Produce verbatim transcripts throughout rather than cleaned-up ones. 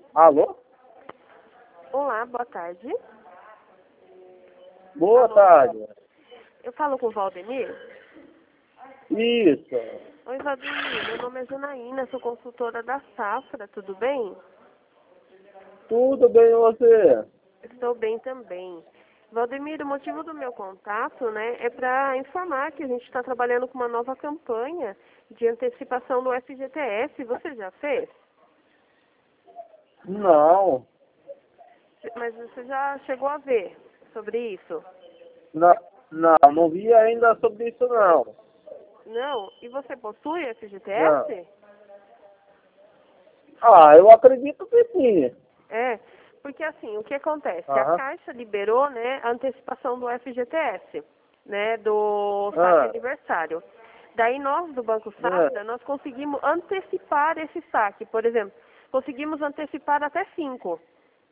Alô? Olá, boa tarde. Boa Alô? tarde. Eu falo com o Valdemir? Isso. Oi, Valdemir. Meu nome é Janaína, sou consultora da Safra, tudo bem? Tudo bem e você? Estou bem também. Valdemir, o motivo do meu contato, né, é para informar que a gente está trabalhando com uma nova campanha de antecipação do F G T S. Você já fez? Não. Mas você já chegou a ver sobre isso? Não, não, não vi ainda sobre isso não. Não? E você possui F G T Não. S? Ah, eu acredito que sim. É, porque assim, o que acontece? A Aham. Caixa liberou, né, a antecipação do F G T S, né, do saque Ah, aniversário. Daí nós, do Banco é. Safra, nós conseguimos antecipar esse saque. Por exemplo, conseguimos antecipar até cinco.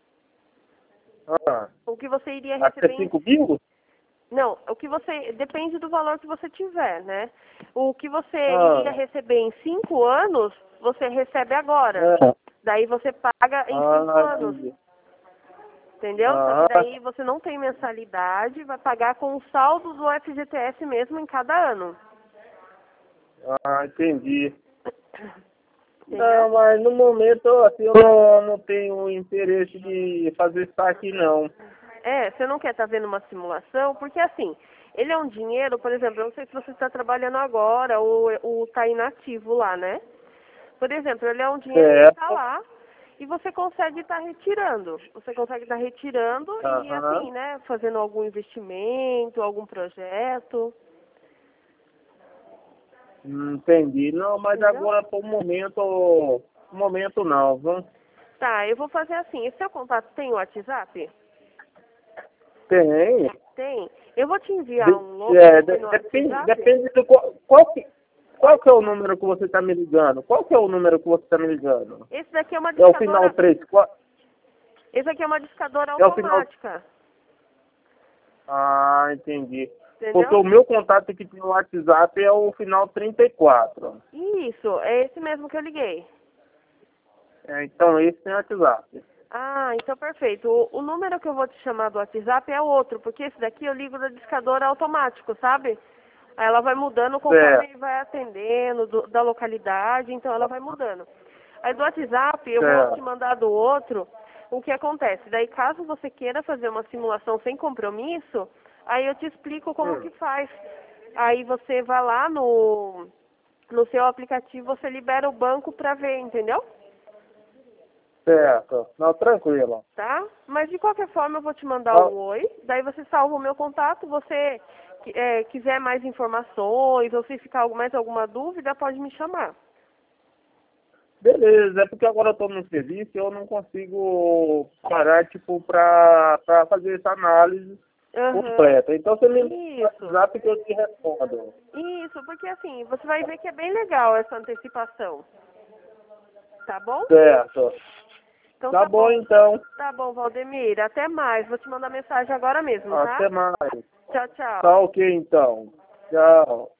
Ah, O que você iria até receber em... cinco mil? Não, o que você... Depende do valor que você tiver, né? O que você iria Ah, receber em cinco anos, você recebe agora. é. Daí você paga em cinco Ah, anos. entendi. Entendeu? Só que Ah, daí você não tem mensalidade, vai pagar com o saldo do F G T S mesmo em cada ano. ah, entendi. Entendeu? Não, mas no momento assim, eu não, não tenho interesse de fazer saque não. É, você não quer estar vendo uma simulação, porque assim, ele é um dinheiro, por exemplo, eu não sei se você está trabalhando agora ou está inativo lá, né? Por exemplo, ele é um dinheiro que está Certo. lá e você consegue estar retirando. Você consegue estar retirando e Aham. assim, né, fazendo algum investimento, algum projeto, Hum, Entendi. Não, mas entendeu? agora por momento, momento não, viu? Tá, eu vou fazer assim. E seu contato tem o WhatsApp? Tem. Tem. Eu vou te enviar De- um logo é, aqui de- no depende, WhatsApp. depende do qual, qual que, qual que é o número que você está me ligando? Qual que é o número que você está me ligando? Esse daqui é uma É o final discadora. três qual, Esse aqui é uma discadora é o final... automática. Ah, entendi. Porque Entendeu? o meu contato aqui no WhatsApp é o final trinta e quatro. Isso, é esse mesmo que eu liguei. É, então esse tem WhatsApp. Ah, então perfeito. O, o número que eu vou te chamar do WhatsApp é outro, porque esse daqui eu ligo da discadora automático, sabe? Aí ela vai mudando conforme Certo, vai atendendo do- da localidade, então ela vai mudando. Aí do WhatsApp eu vou te certo. mandar do outro o que acontece. Daí caso você queira fazer uma simulação sem compromisso, aí eu te explico como Hum, que faz. Aí você vai lá no, no seu aplicativo, você libera o banco pra ver, entendeu? certo. Não, tranquilo. Tá? Mas de qualquer forma eu vou te mandar Tá, um oi, daí você salva o meu contato, você é, quiser mais informações ou se ficar mais alguma dúvida, pode me chamar. beleza, é porque agora eu estou no serviço e eu não consigo parar, tipo, para fazer essa análise Aham. completa. Então você me manda no Isso. WhatsApp que eu te respondo. Isso, porque assim, você vai ver que é bem legal essa antecipação. Tá bom? Certo. Então Tá tá bom bom. então. Tá bom, Valdemir. Até mais. Vou te mandar mensagem agora mesmo, tá? Até mais. Tchau, tchau. Tá ok então. Tchau.